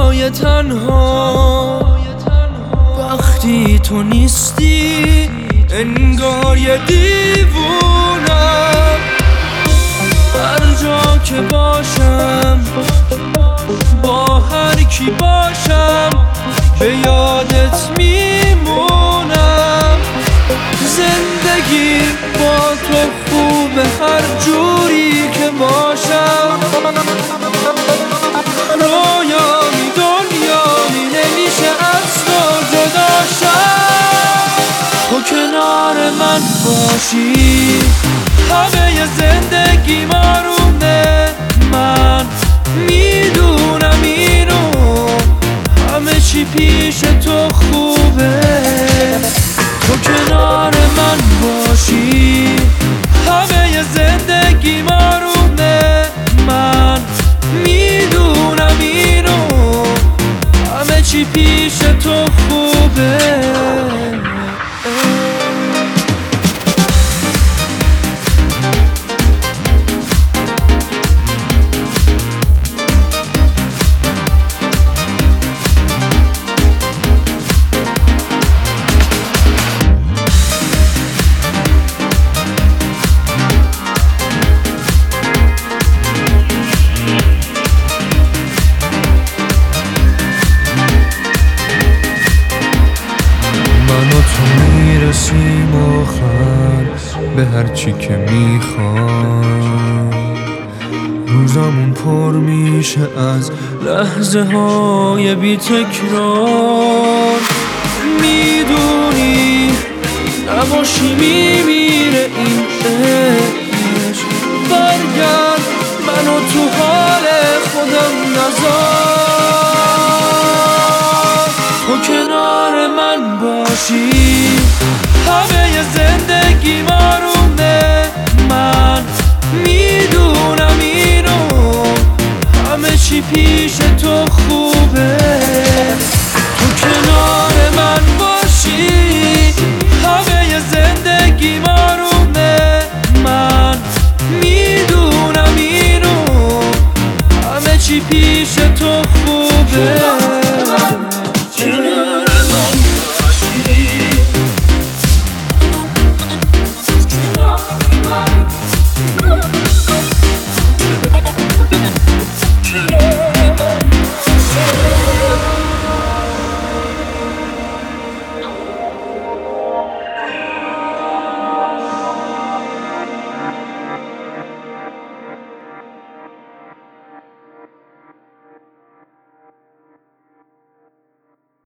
روزای تنها وقتی تو نیستی انگار یه دیوونم. هر جا که باشم با هر کی باشم به یادت میمونم. زندگی با تو خوبه هر جوری که باشم. رویامی دنیامی نمیشه از تو جداشم. تو کنار من باشی همه زندگی آرومه. من میدونم اینو همه چی پیش تو خوبه. تو کنار من باشی همه زندگی آرومه. من میدونم اینو همه چی پیش تو خوبه. میرسیم آخر به هرچی که میخوام. روزامون پر میشه از لحظه های بی تکرار. میدونی نباشی میمیره این عشق. برگرد منو تو حال خودم نذار. تو کنار من باشی همه زندگی آرومه. من میدونم اینو همه چی پیش تو خوبه. تو کنار من باشی همه زندگی آرومه. من میدونم اینو همه چی پیش تو خوبه.